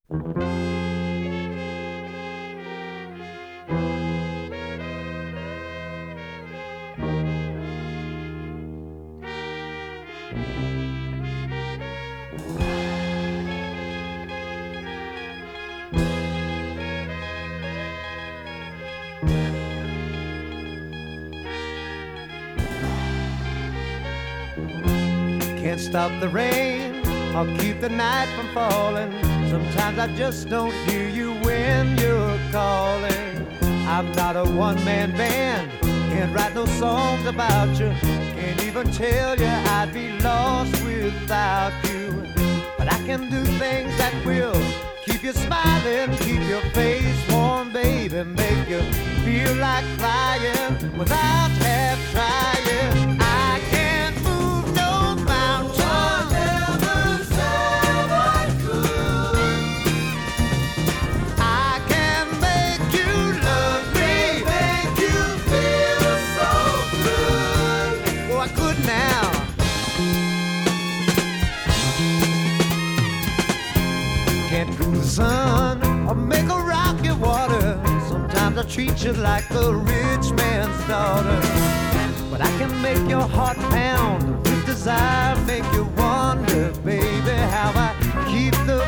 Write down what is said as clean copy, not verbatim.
Can't stop the rain or keep the night from falling. Sometimes I just don't hear you when you're calling. I'm not a one-man band, can't write no songs about you. Can't even tell you I'd be lost without you. But I can do things that will keep you smiling, keep your face warm, baby, make you feel like flying without half trying. I can't move no mountain. I never said I could. I can make you love me, make you feel so good. Oh, I could now. Can't cool the sun or make a rock your water. Sometimes I treat you like a rich man's daughter. But I can make your heart pound with desire, make you wonder, baby, how I keep the